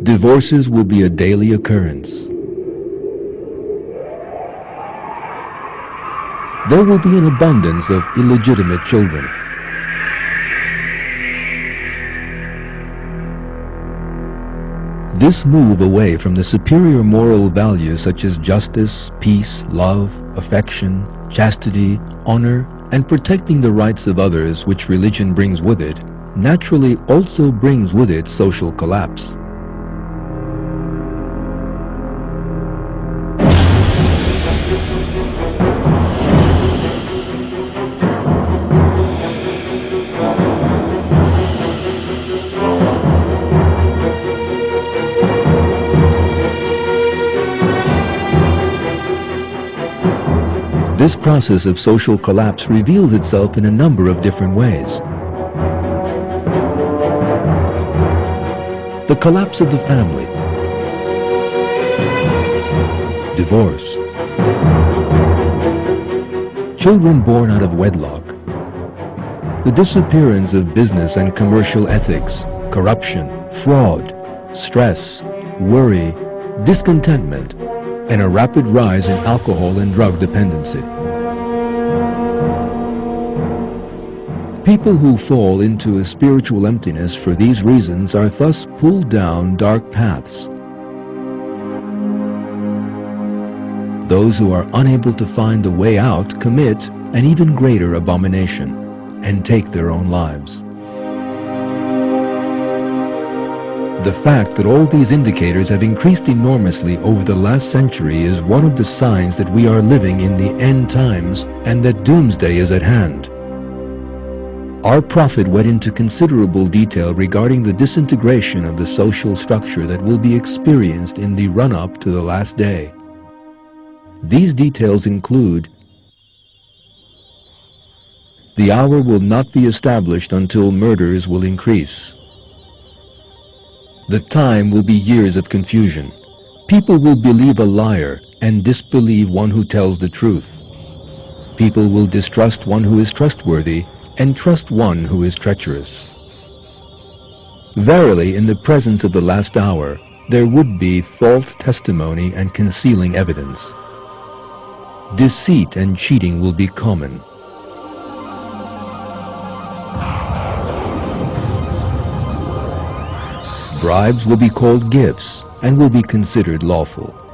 Divorces will be a daily occurrence. There will be an abundance of illegitimate children. This move away from the superior moral values such as justice, peace, love, affection, chastity, honor, and protecting the rights of others which religion brings with it, naturally also brings with it social collapse. This process of social collapse reveals itself in a number of different ways. The collapse of the family, divorce, children born out of wedlock, the disappearance of business and commercial ethics, corruption, fraud, stress, worry, discontentment, and a rapid rise in alcohol and drug dependency. People who fall into a spiritual emptiness for these reasons are thus pulled down dark paths. Those who are unable to find a way out commit an even greater abomination and take their own lives. The fact that all these indicators have increased enormously over the last century is one of the signs that we are living in the end times and that doomsday is at hand. Our prophet went into considerable detail regarding the disintegration of the social structure that will be experienced in the run-up to the last day. These details include: the hour will not be established until murders will increase. The time will be years of confusion. People will believe a liar and disbelieve one who tells the truth. People will distrust one who is trustworthy and trust one who is treacherous. Verily, in the presence of the last hour, there would be false testimony and concealing evidence. Deceit and cheating will be common. Bribes will be called gifts and will be considered lawful.